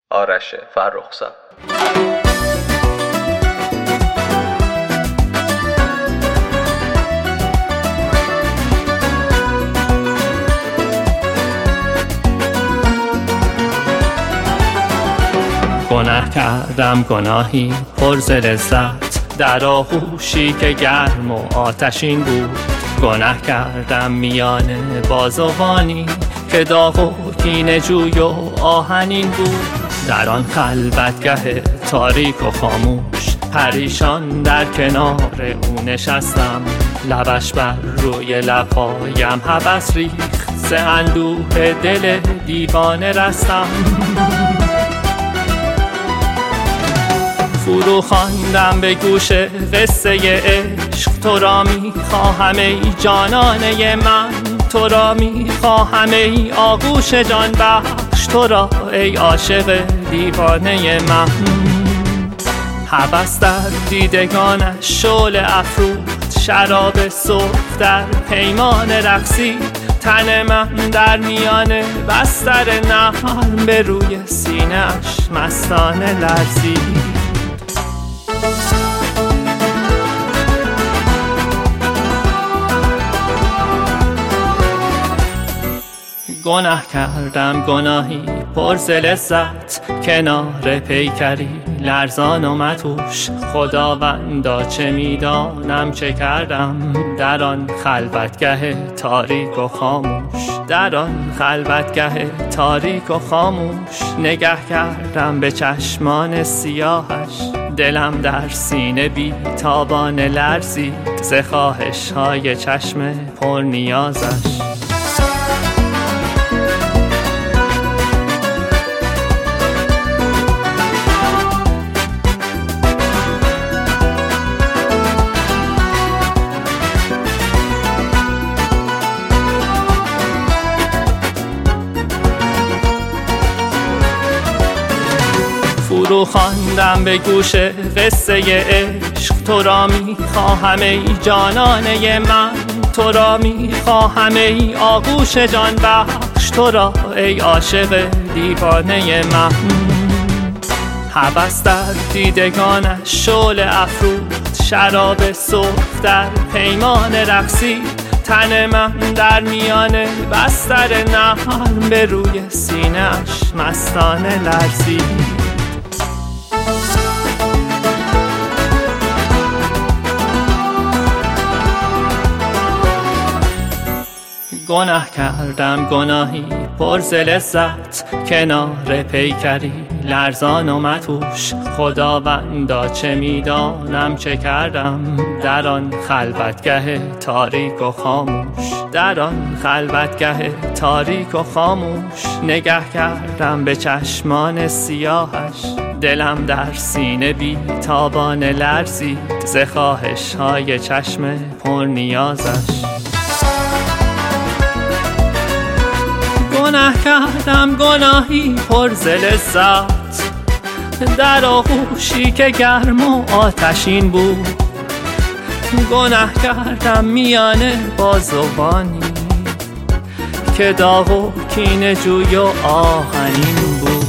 آرش فرخزاد. گناه کردم گناهی پر ز لذت، در آغوشی که گرم و آتشین بود. گناه کردم میان بازوانی که داغ و کینه جوی و آهنین بود. در آن خلوتگه تاریک و خاموش پریشان در کنار او نشستم. لبش بر روی لبهایم هوس ریخت، ز اندوه دل دیوانه رستم. فرو خواندم به گوش قصه عشق، تو را میخواهم ای جانانه من، تو را میخواهم ای آغوش جان بخش، تو را ای عاشق دیوانه من. هوس در دیدگانش شعله افروخت، شراب سرخ در پیمان رقصی. تن من در میان بستر نرم، به روی سینه‌اش مستانه لرزید. گناه کردم گناهی پر ز لذت، کنار پیکری لرزان و متوش. خداوندا چه میدانم چه کردم در آن خلوتگه تاریک و خاموش. در آن خلوتگه تاریک و خاموش نگه کردم به چشمان سیاهش. دلم در سینه بی تابان لرزید، ز خواهش های چشم پر نیازش. فرو خواندم به گوش قصه عشق، تو را میخواهم ای جانانه من، تو را میخواهم ای آغوش جان بخش، تو را ای عاشق دیوانه من. هوس در دیدگانش شعله افروخت، شراب سرخ در پیمان رقصی. تن من در میان بستر نرم، به روی سینه‌اش مستانه لرزید. گناه کردم گناهی پر ز لذت، کنار پیکری لرزان و متوش. خداوندا چه میدانم چه کردم در آن خلوتگه تاریک و خاموش. در آن خلوتگه تاریک و خاموش نگه کردم به چشمان سیاهش. دلم در سینه بی تابان لرزید، ز خواهش های چشم پر نیازش. گناه کردم گناهی پر ز لذت، در آغوشی که گرم و آتشین بود. گناه کردم میان بازوانی که داغ و کینه جوی و آهنین بود.